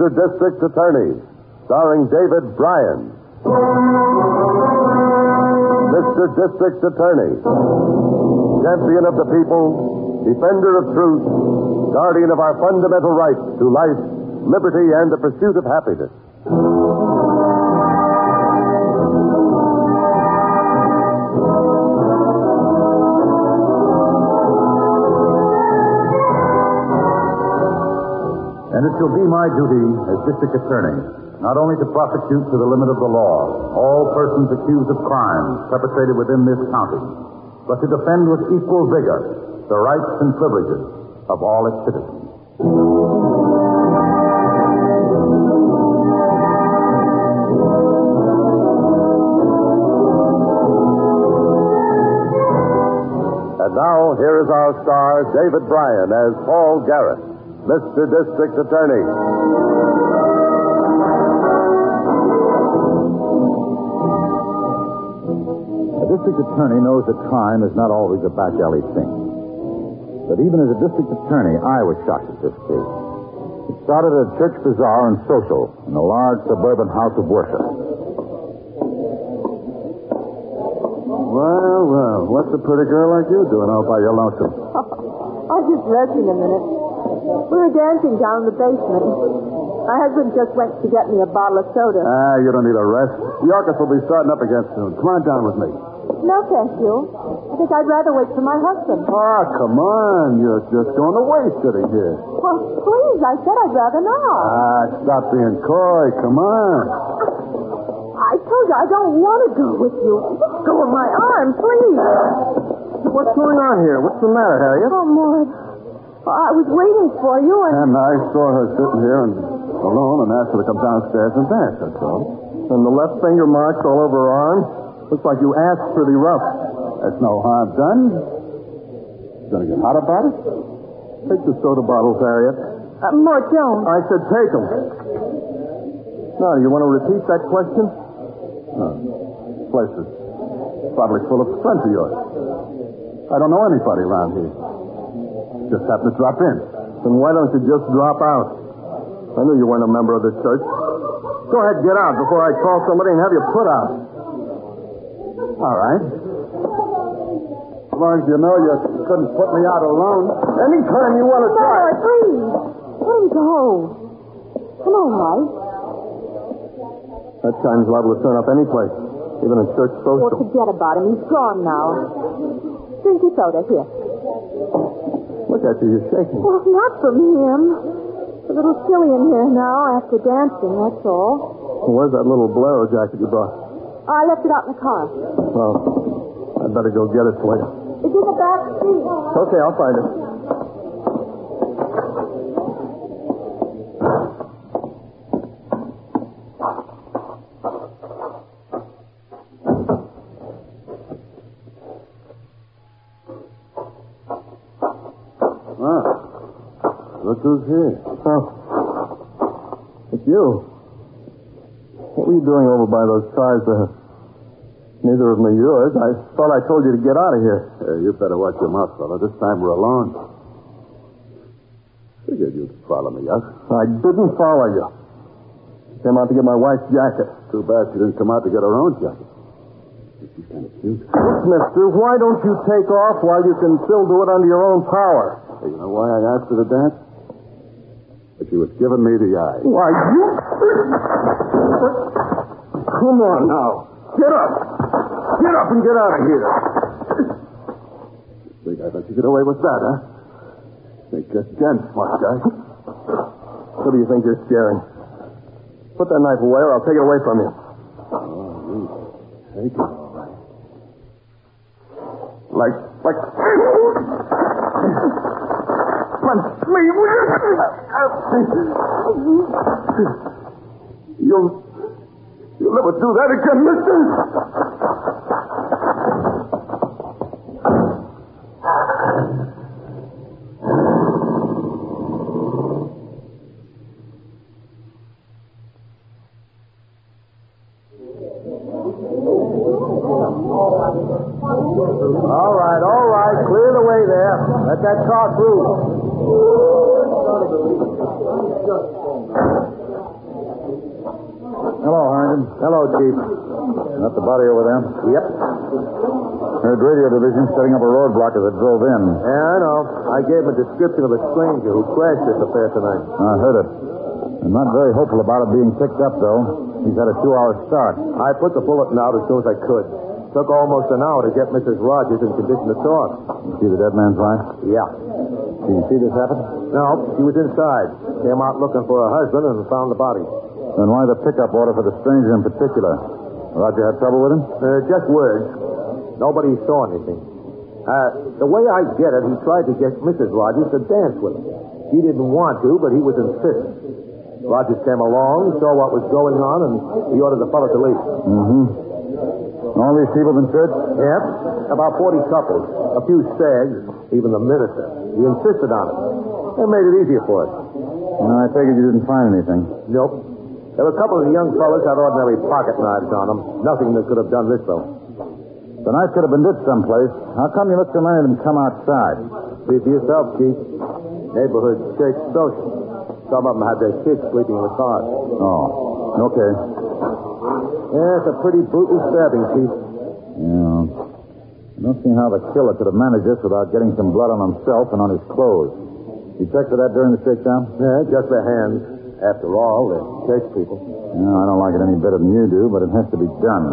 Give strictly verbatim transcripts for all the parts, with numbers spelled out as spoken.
Mister District Attorney, starring David Bryan. Mister District Attorney, champion of the people, defender of truth, guardian of our fundamental rights to life, liberty, and the pursuit of happiness. And it shall be my duty as district attorney not only to prosecute to the limit of the law all persons accused of crimes perpetrated within this county, but to defend with equal vigor the rights and privileges of all its citizens. And now, here is our star, David Bryan, as Paul Garrett, Mister District Attorney. A district attorney knows that crime is not always a back alley thing. But even as a district attorney, I was shocked at this case. It started at a church bazaar and social in a large suburban house of worship. Well, well, what's a pretty girl like you doing out by your lonesome? I was just resting a minute. We were dancing down in the basement. My husband just went to get me a bottle of soda. Ah, you don't need a rest. The orchestra will be starting up again soon. Come on down with me. No, thank you. I think I'd rather wait for my husband. Ah, come on. You're just going to waste sitting here. Well, please, I said I'd rather not. Ah, stop being coy. Come on. I told you I don't want to go with you. Let go of my arm, please. What's going on here? What's the matter, Harriet? Oh, Maude. I was waiting for you and... And I saw her sitting here and alone and asked her to come downstairs and dance, that's all. And the left finger marks all over her arm. Looks like you asked pretty rough. That's no harm done. You gonna get hot about it? Take the soda bottles, Harriet. Uh, Mort Jones. I said take them. Now, you want to repeat that question? No. This place is probably full of friends of yours. I don't know anybody around here. Just happened to drop in. Then why don't you just drop out? I knew you weren't a member of this church. Go ahead, get out before I call somebody and have you put out. All right. As long as you know you couldn't put me out alone. Anytime you want to try. No, please. Let him go. Come on, Mike. That kind's liable to turn up any place, even in church social. Well, forget about him. He's gone now. Drink your soda. Here. Look at you, you're shaking. Well, not from him. A little silly in here now after dancing, that's all. Well, where's that little bolero jacket you brought? I left it out in the car. Well, I'd better go get it for you. It's in the back seat. Okay, I'll find it. Look who's here. Oh. It's you. What were you doing over by those cars there? Neither of them are yours. I thought I told you to get out of here. Uh, you better watch your mouth, fella. This time we're alone. Figured you'd follow me, yes? I didn't follow you. Came out to get my wife's jacket. Too bad she didn't come out to get her own jacket. She's kind of cute. Look, mister, why don't you take off while you can still do it under your own power? Hey, you know why I asked her to dance? But she was giving me the eye. Why, you... Come on now. Get up. Get up and get out of here. Think I let you get away with that, huh? Think again, smart guy. Who do you think you're scaring? Put that knife away or I'll take it away from you. Oh, you take it all right. Like, like... Punch me, will you? You'll... You'll never do that again, mister. All right, all right. Clear the way there. Let that car through. Hello, Chief. That the body over there? Yep. Heard radio division setting up a roadblock as it drove in. Yeah, I know. I gave him a description of a stranger who crashed this affair tonight. I heard it. I'm not very hopeful about it being picked up, though. He's had a two-hour start. I put the bulletin out as soon as I could. Took almost an hour to get Missus Rogers in condition to talk. You see the dead man's wife? Yeah. Did you see this happen? No, she was inside. Came out looking for her husband and found the body. Then why the pickup order for the stranger in particular? Roger had trouble with him? Uh, just words. Nobody saw anything. Uh, the way I get it, he tried to get Missus Rogers to dance with him. She didn't want to, but he was insistent. Rogers came along, saw what was going on, and he ordered the fellow to leave. Mm-hmm. All these people been searched? Yep. About forty couples. A few stags, even the minister. He insisted on it. They made it easier for us. No, I figured you didn't find anything. Nope. There were a couple of the young fellas had ordinary pocket knives on them. Nothing that could have done this, though. The knife could have been lit someplace. How come you let so many of them come outside? See for yourself, Chief. Neighborhood church social. Some of them had their kids sleeping in the cars. Oh, okay. Yeah, it's a pretty brutal stabbing, Chief. Yeah. I don't see how the killer could have managed this without getting some blood on himself and on his clothes. You checked for that during the shakedown? Yeah, just their hands. After all, they're church people. Yeah, I don't like it any better than you do, but it has to be done.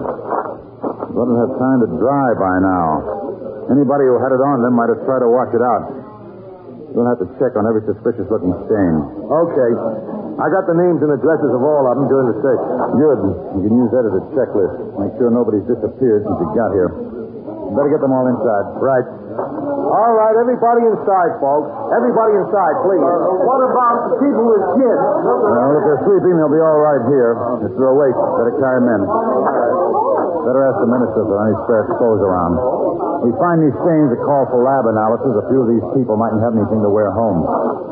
Let it have time to dry by now. Anybody who had it on them might have tried to wash it out. We'll have to check on every suspicious-looking stain. Okay. I got the names and addresses of all of them during the search. Good. You can use that as a checklist. Make sure nobody's disappeared since you got here. You better get them all inside. Right. All right, everybody inside, folks. Everybody inside, please. Uh, what about the people with kids? Well, if they're sleeping, they'll be all right here. If they're awake, better carry them in. Better ask the minister if there are any spare clothes around. We find these stains that call for lab analysis. A few of these people mightn't have anything to wear home.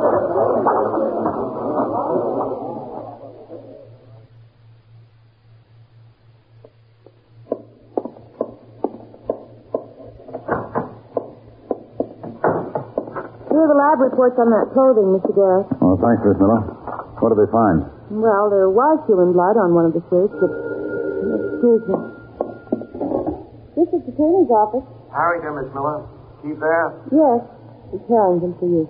Here are the lab reports on that clothing, Mister Garrett. Oh, thanks, Miss Miller. What did they find? Well, there was human blood on one of the shirts, but... Excuse me. This is the attorney's office. Harrington, Miss Miller. Keep there? Yes. It's Harrington for you.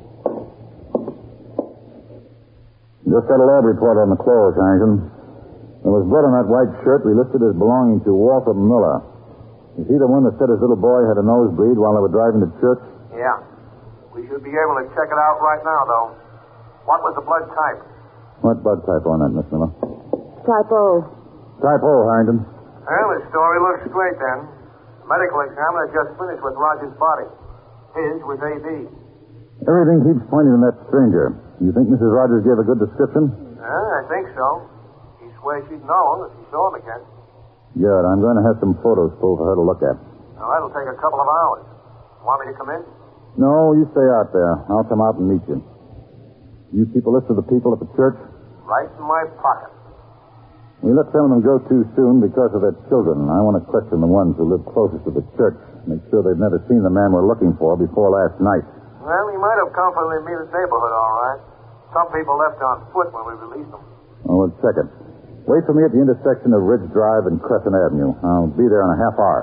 Just got a lab report on the clothes, Harrington. There was blood on that white shirt we listed as belonging to Walter Miller. Is he the one that said his little boy had a nosebleed while they were driving to church? Yeah. We should be able to check it out right now, though. What was the blood type? What blood type on that, Miss Miller? Type O. Type O, Harrington. Well, the story looks straight then. Medical examiner just finished with Roger's body. His was A B. Everything keeps pointing to that stranger. You think Missus Rogers gave a good description? Yeah, I think so. He swears she'd know if she saw him again. Good. I'm going to have some photos pulled for her to look at. Now, that'll take a couple of hours. Want me to come in? No, you stay out there. I'll come out and meet you. You keep a list of the people at the church? Right in my pocket. We let some of them go too soon because of their children. I want to question the ones who live closest to the church. Make sure they've never seen the man we're looking for before last night. Well, he might have come from the immediate neighborhood, all right. Some people left on foot when we released them. Oh, we'll check it. Wait for me at the intersection of Ridge Drive and Crescent Avenue. I'll be there in a half hour.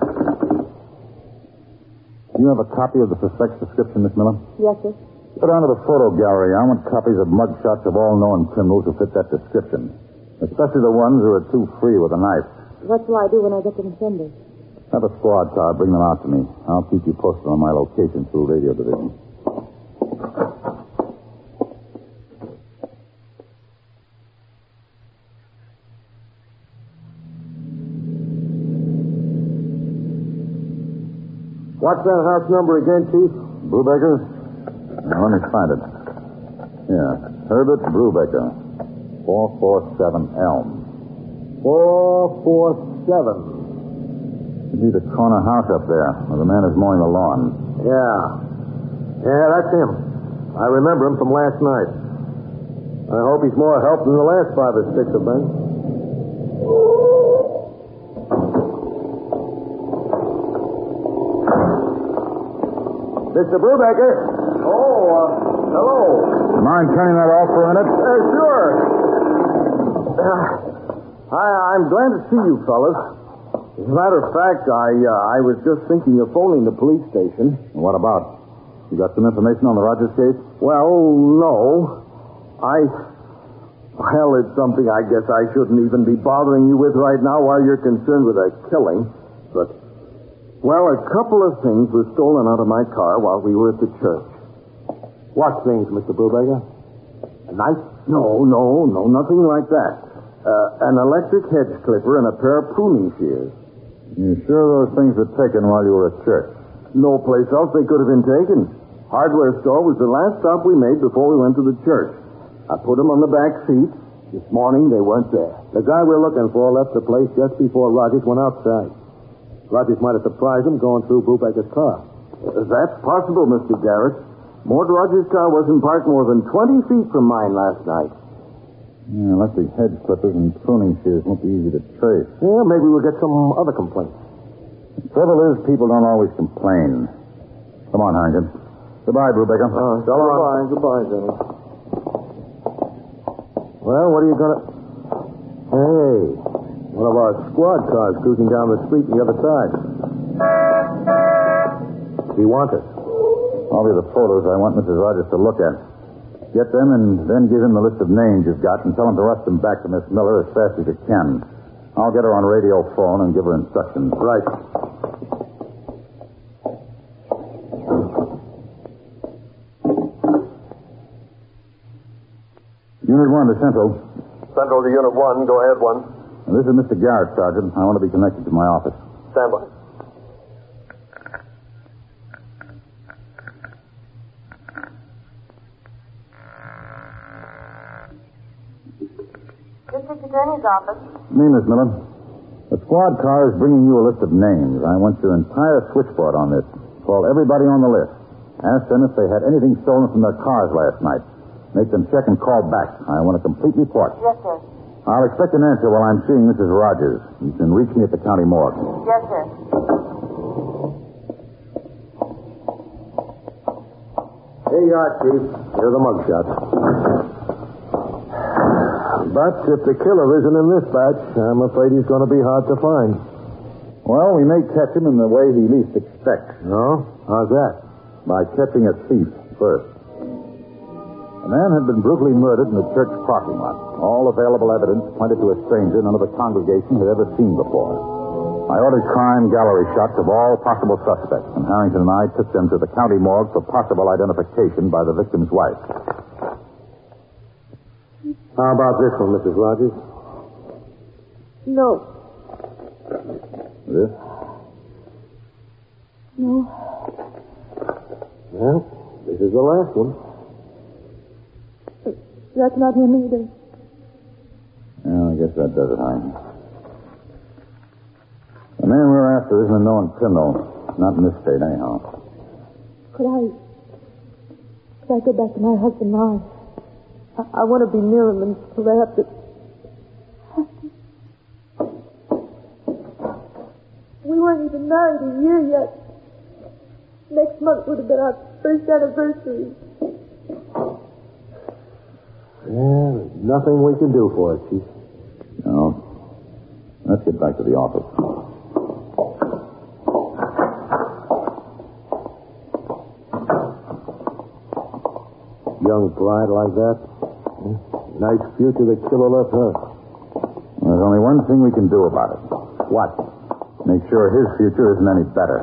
Do you have a copy of the suspect's description, Miss Miller? Yes, sir. Go down to the photo gallery. I want copies of mugshots of all known criminals who fit that description. Especially the ones who are too free with a knife. What shall I do when I get to the Sunday? Have a squad car bring them out to me. I'll keep you posted on my location through radio division. What's that house number again, Chief? Brubaker? Now, let me find it. Yeah, Herbert Brubaker. four forty-seven Elm. four four seven. It'd be the corner house up there, where the man is mowing the lawn. Yeah. Yeah, that's him. I remember him from last night. I hope he's more help than the last five or six have been. Mister Brubaker. Oh, uh, hello. Mind turning that off for a minute? Uh, sure. Uh, I, I'm glad to see you, fellas. As a matter of fact, I uh, I was just thinking of phoning the police station. What about? You got some information on the Rogers case? Well, no. I... Well, it's something I guess I shouldn't even be bothering you with right now while you're concerned with a killing. But, well, a couple of things were stolen out of my car while we were at the church. What things, Mister Brubaker? A knife? No, no, no, nothing like that. Uh, an electric hedge clipper and a pair of pruning shears. You sure those things were taken while you were at church? No place else they could have been taken. Hardware store was the last stop we made before we went to the church. I put them on the back seat. This morning they weren't there. The guy we're looking for left the place just before Rogers went outside. Rogers might have surprised him going through Brubaker's car. Uh, that's possible, Mister Garrett. Mort Rogers' car wasn't parked more than twenty feet from mine last night. Yeah, electric hedge clippers and pruning shears won't be easy to trace. Yeah, maybe we'll get some other complaints. The trouble is, people don't always complain. Come on, Harrington. Goodbye, Brubaker. Uh, so long. Goodbye, goodbye, Jenny. Well, what are you gonna... Hey, one of our squad cars cruising down the street on the other side. He wants us. I'll be the photos I want Missus Rogers to look at. Get them and then give him the list of names you've got and tell him to rush them back to Miss Miller as fast as you can. I'll get her on radio phone and give her instructions. Right. Unit one to Central. Central to Unit one. Go ahead, one. Now, this is Mister Garrett, Sergeant. I want to be connected to my office. Stand by. District Attorney's Office. Me, Miss Miller. The squad car is bringing you a list of names. I want your entire switchboard on this. Call everybody on the list. Ask them if they had anything stolen from their cars last night. Make them check and call back. I want a complete report. Yes, sir. I'll expect an answer while I'm seeing Missus Rogers. You can reach me at the county morgue. Yes, sir. Here you are, Chief. Here are the mugshots. But if the killer isn't in this batch, I'm afraid he's going to be hard to find. Well, we may catch him in the way he least expects. No? How's that? By catching a thief first. A man had been brutally murdered in the church parking lot. All available evidence pointed to a stranger none of the congregation had ever seen before. I ordered crime gallery shots of all possible suspects, and Harrington and I took them to the county morgue for possible identification by the victim's wife. How about this one, Missus Rogers? No. This? No. Well, this is the last one. That's not him either. Yeah, I guess that does it, Harrington. The man we're after isn't a known criminal. Not in this state, anyhow. Could I... Could I go back to my husband now? I, I want to be near him until they have to... We weren't even married a year yet. Next month would have been our first anniversary. Yeah, there's nothing we can do for it, Chief. No. Let's get back to the office. Young bride like that. Nice future the killer left her. There's only one thing we can do about it. What? Make sure his future isn't any better.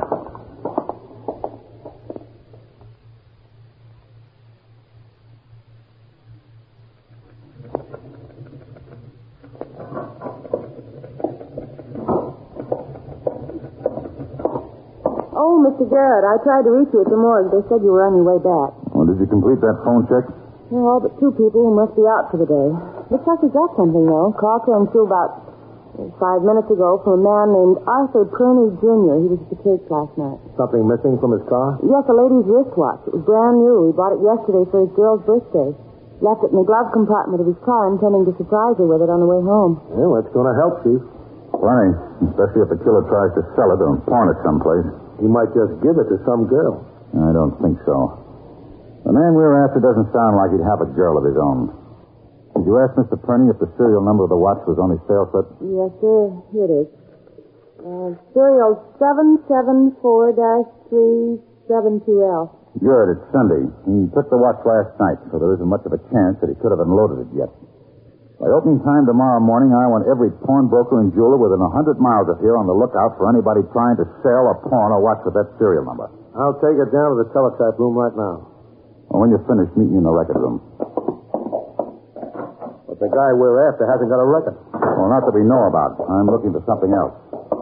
Oh, Mister Garrett, I tried to reach you at the morgue. They said you were on your way back. Well, did you complete that phone check? Yeah, all but two people who must be out for the day. Looks like we got something, though. Call came through about five minutes ago from a man named Arthur Purney, Junior He was at the church last night. Something missing from his car? Yes, a lady's wristwatch. It was brand new. He bought it yesterday for his girl's birthday. Left it in the glove compartment of his car, intending to surprise her with it on the way home. Well, that's going to help, Chief. Plenty. Especially if the killer tries to sell it or pawn it someplace. He might just give it to some girl. I don't think so. The man we're after doesn't sound like he'd have a girl of his own. Did you ask Mister Perney if the serial number of the watch was on his sale slip? Yes, sir. Here it is. Uh, serial seven seven four three seven two L. Good. It's Sunday. He took the watch last night, so there isn't much of a chance that he could have unloaded it yet. By opening time tomorrow morning, I want every pawnbroker and jeweler within a hundred miles of here on the lookout for anybody trying to sell or pawn a watch with that serial number. I'll take it down to the teletype room right now. Well, when you're finished, meet me in the record room. But the guy we're after hasn't got a record. Well, not that we know about. I'm looking for something else.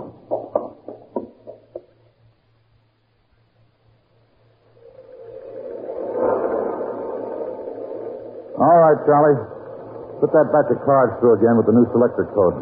All right, Charlie. Put that batch of cards through again with the new selector code.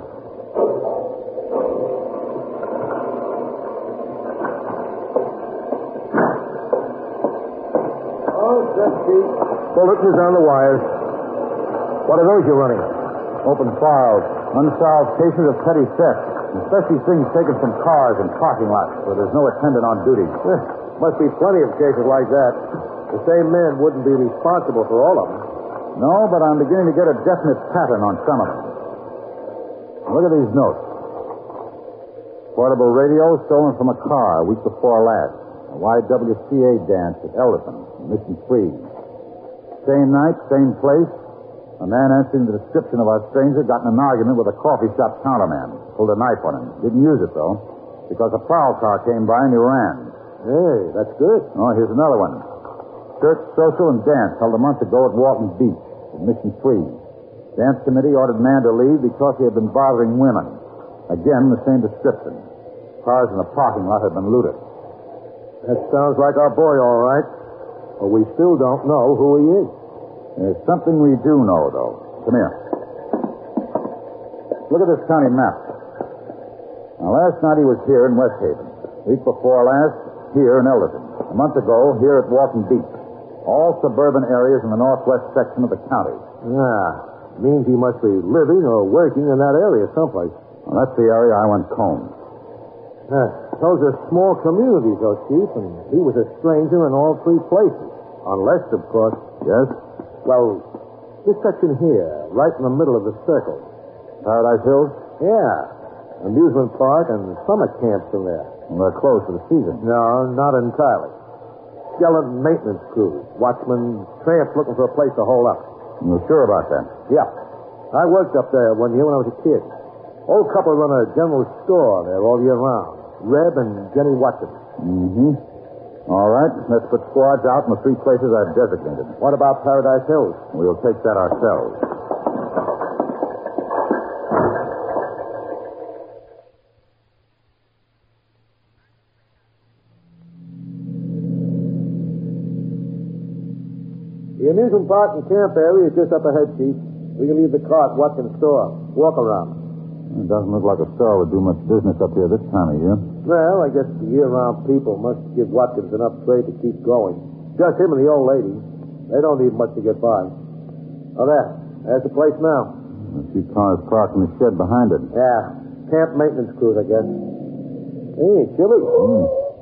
Oh, that's Chief. Bulletins on the wires. What are those you're running? Open files. Unsolved cases of petty theft. Especially things taken from cars and parking lots where there's no attendant on duty. Eh, must be plenty of cases like that. The same man wouldn't be responsible for all of them. No, but I'm beginning to get a definite pattern on some of them. Look at these notes. Portable radio stolen from a car a week before last. A Y W C A dance at Elderton, Mission Free. Same night, same place. A man answering the description of our stranger got in an argument with a coffee shop counterman. Pulled a knife on him. Didn't use it, though, because a prowl car came by and he ran. Hey, that's good. Oh, here's another one. Church, social, and dance held a month ago at Walton Beach, at Mission Free. Dance committee ordered man to leave because he had been bothering women. Again, the same description. Cars in the parking lot had been looted. That sounds like our boy, all right. But we still don't know who he is. There's something we do know, though. Come here. Look at this county map. Now, last night he was here in West Haven. Week before last, here in Elderton. A month ago, here at Walton Beach. All suburban areas in the northwest section of the county. Ah, means he must be living or working in that area someplace. Well, that's the area I want combed. Ah, those are small communities, though, Chief, and he was a stranger in all three places. Unless, of course... Yes? Well, this section here, right in the middle of the circle. Paradise Hills? Yeah. Amusement park and summer camps in there. Well, they're closed for the season. No, not entirely. Skeleton maintenance crews, watchmen, tramps looking for a place to hole up. You're sure about that? Yeah. I worked up there one year when I was a kid. Old couple run a general store there all year round. Reb and Jenny Watkins. Mm-hmm. All right. Let's put squads out in the three places I've designated. What about Paradise Hills? We'll take that ourselves. The amusement park and camp area is just up ahead, Chief. We can leave the car at Watkins' store. Walk around. It doesn't look like a store would do much business up here this time of year. Well, I guess the year-round people must give Watkins enough trade to keep going. Just him and the old lady. They don't need much to get by. Oh, there. There's the place now. A few cars parked in the shed behind it. Yeah. Camp maintenance crews, I guess. Hey, chilly. Mm.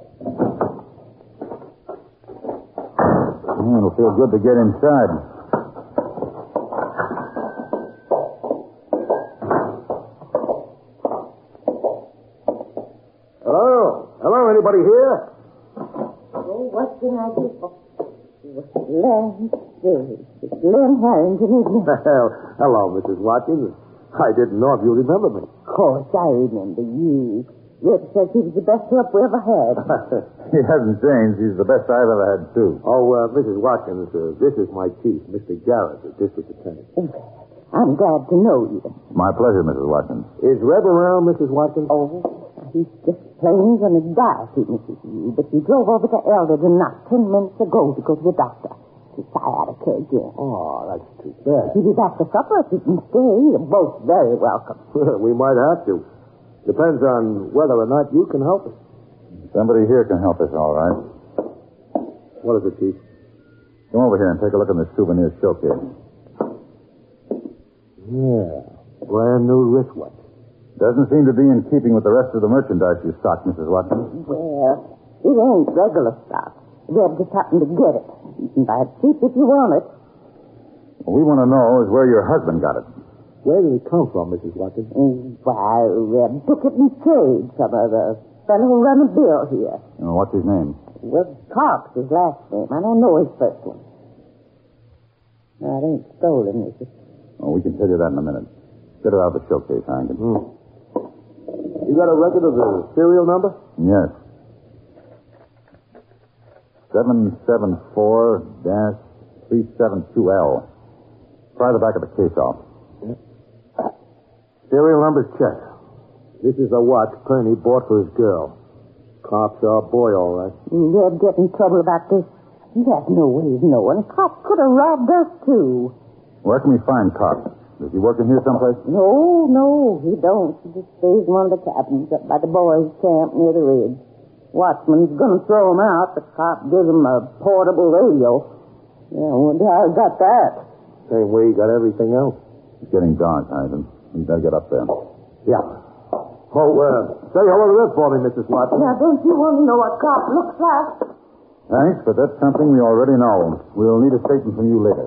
Yeah, it'll feel good to get inside. Hello? Hello, anybody here? Oh, what can I do for... Glenn, it's Glenn Harrington, isn't it? Well, hello, Missus Watkins. I didn't know if you remember me. Of course, I remember you. Rip says he was the best help we ever had. He hasn't changed. He's the best I've ever had, too. Oh, uh, Missus Watkins, uh, this is my chief, Mister Garrett, the district attorney. I'm glad to know you. My pleasure, Missus Watkins. Is Reb around, Missus Watkins? Oh, he's just plain going to die, he misses you. But he drove over to Elderton not ten minutes ago to go to the doctor. He's sciatica again. Oh, that's too bad. He'll be back for supper if you can stay. You're both very welcome. We might have to. Depends on whether or not you can help us. Somebody here can help us, all right. What is it, Chief? Come over here and take a look in the souvenir showcase. Yeah, brand new wristwatch. Doesn't seem to be in keeping with the rest of the merchandise you stocked, Missus Watkins. Well, it ain't regular stuff. Reb just happened to get it. You can buy it cheap if you want it. What we want to know is where your husband got it. Where did it come from, Missus Watson? Mm, Why, uh, took it in trade from a uh, fellow who run a bill here. Uh, what's his name? Well, Cox, his last name. I don't know his first one. No, it ain't stolen, is it? Oh, we can tell you that in a minute. Get it out of the showcase, Harrington. Hmm. You got a record of the serial number? Yes. seven seven four three seven two L. Try the back of the case off. Yeah. Serial number's checked. This is a watch Perney bought for his girl. Cops our boy, all right. You'll get in trouble about this. He has no way of knowing. Cops could have robbed us, too. Where can we find Cox? Does he work in here someplace? No, no, he don't. He just stays in one of the cabins up by the boys' camp near the ridge. Watchman's gonna throw him out. The cop gives him a portable radio. Yeah, I wonder how he got that. Same way he got everything else. It's getting dark, Harrington. We better get up there. Yeah. Oh, uh, say hello to this for me, Missus Watson. Now, don't you want to know what cop looks like? Thanks, but that's something we already know. We'll need a statement from you later.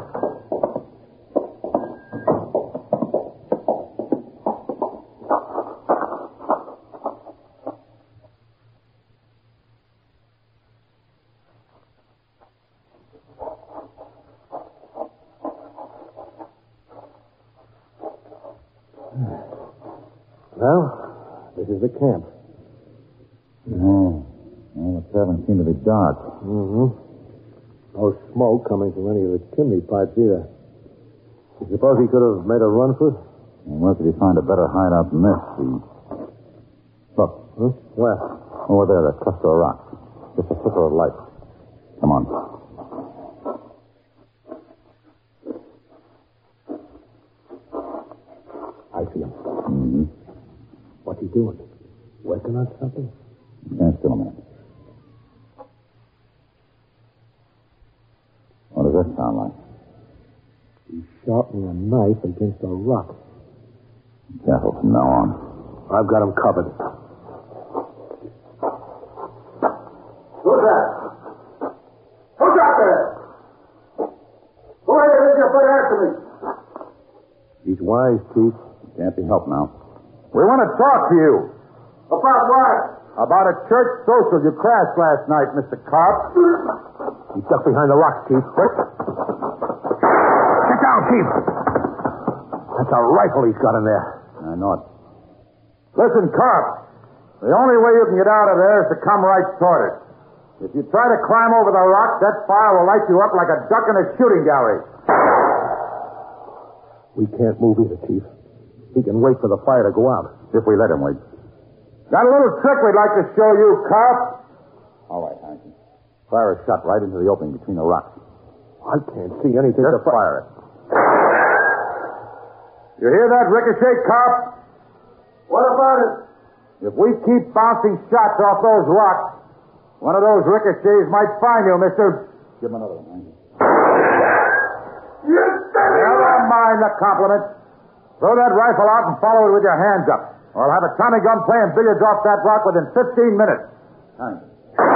Well, this is the camp. Oh, well, it's having seemed to be dark. Mm-hmm. No smoke coming from any of the chimney pipes either. You suppose he could have made a run for it? And where could he find a better hideout than this? He... Look. Huh? Where? Over there, that cluster of rocks. Just a flicker of light. Come on. I see him. Mm-hmm. What's he doing? Working on something? Stand still a minute. What does that sound like? He's sharpening a knife against a rock. Careful from now on. I've got him covered. Who's that? Who's out there? Who are you that you're afraid to answer me? He's wise, Chief. Can't be helped now. We want to talk to you. About what? About a church social you crashed last night, Mister Cobb. He ducked behind the rocks, Chief. Quick. Get down, Chief. That's a rifle he's got in there. I know it. Listen, Cobb. The only way you can get out of there is to come right toward it. If you try to climb over the rock, that fire will light you up like a duck in a shooting gallery. We can't move either, Chief. He can wait for the fire to go out. If we let him wait. Got a little trick we'd like to show you, Cobb. All right, Harrington. Fire a shot right into the opening between the rocks. I can't see anything. Just to fire it. You hear that ricochet, Cobb? What about it? If we keep bouncing shots off those rocks, one of those ricochets might find you, mister. Give him another one, Harrington. You Never mind the compliment. Throw that rifle out and follow it with your hands up. Or I'll have a Tommy gun playing billiards off that rock within fifteen minutes. Harrington.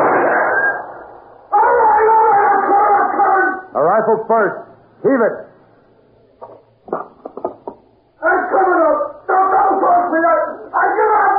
All right, all right, I'm coming, I'm coming. A rifle first. Heave it. I'm coming up. Don't come close me. I, I give up.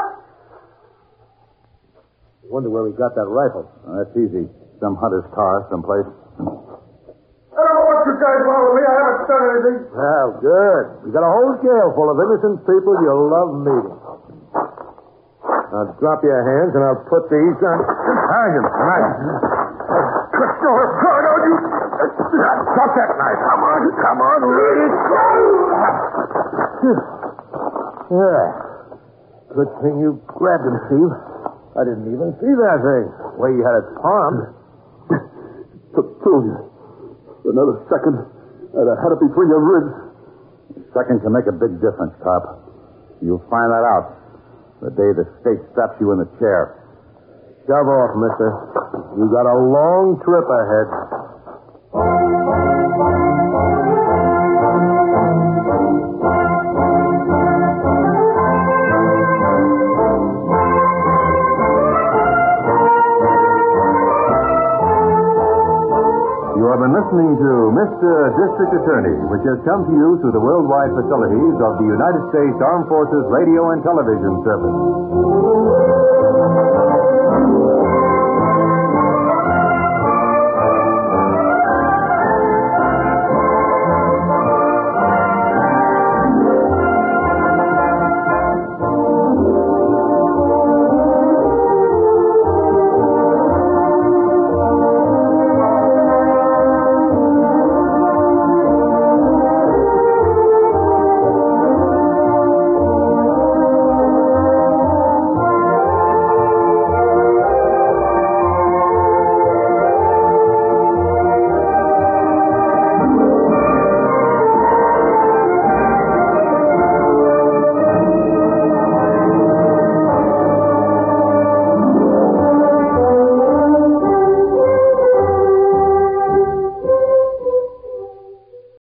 Wonder where he got that rifle. Oh, that's easy. Some hunter's car, someplace. I don't know what you guys want with me. I haven't done anything. Well, good. You got a whole jail full of innocent people you'll love meeting. Now drop your hands and I'll put these on. Harrington, knife. No, no, you. Drop that knife. Come on, come on, let it go. Yeah. Good thing you grabbed him, Steve. I didn't even see that thing. The way you had it palmed. Took two. Another second, and I had it between your ribs. A second can make a big difference, Cop. You'll find that out the day the state straps you in the chair. Shove off, mister. You got a long trip ahead. You have been listening to Mystery uh, District Attorney, which has come to you through the worldwide facilities of the United States Armed Forces Radio and Television Service.